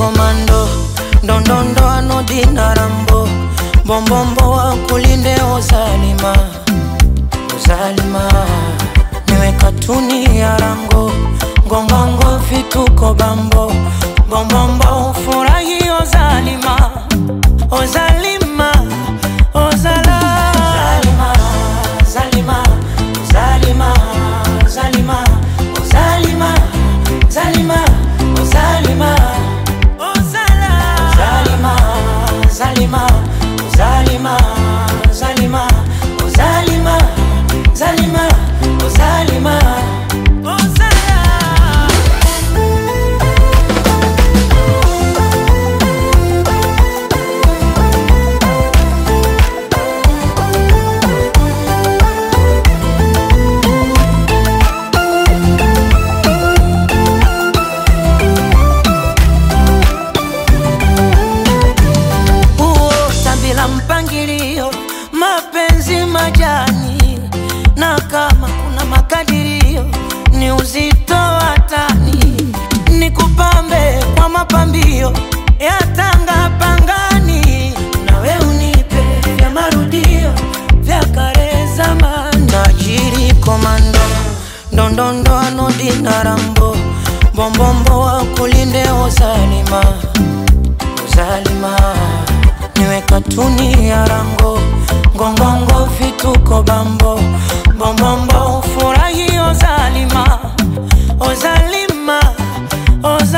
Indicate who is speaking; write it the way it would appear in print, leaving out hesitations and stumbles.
Speaker 1: komando, ndondondo anodina rambo, bombombo wa kulinde Ozalima, Ozalima. Niwe katuni ya rango, ngongongo vituko bambo, bombombo ufurahi Ozalima, Ozalima, Ozala. Zalima, Zalima, Zalima, Zalima, Zalima, Zalima, Ozala. Zalima, Zalima, Zalima, Zalima, Zalima, Zalima, Zalima, Ozala. Mpangilio, mapenzi majani, na kama kuna makadirio ni uzito wa tani, nikupambe kwa mapambio ya tanga pangani, nawe unipe vya marudio vya kare zamani. Najiri komando, ndondondo anodina rambo, bombombo wa kulinde Ozalima, Ozalima. Niwe katuni ya rango, ngongongo vituko bambo, bombombo ufurahi Ozalima, Ozalima, Ozalima.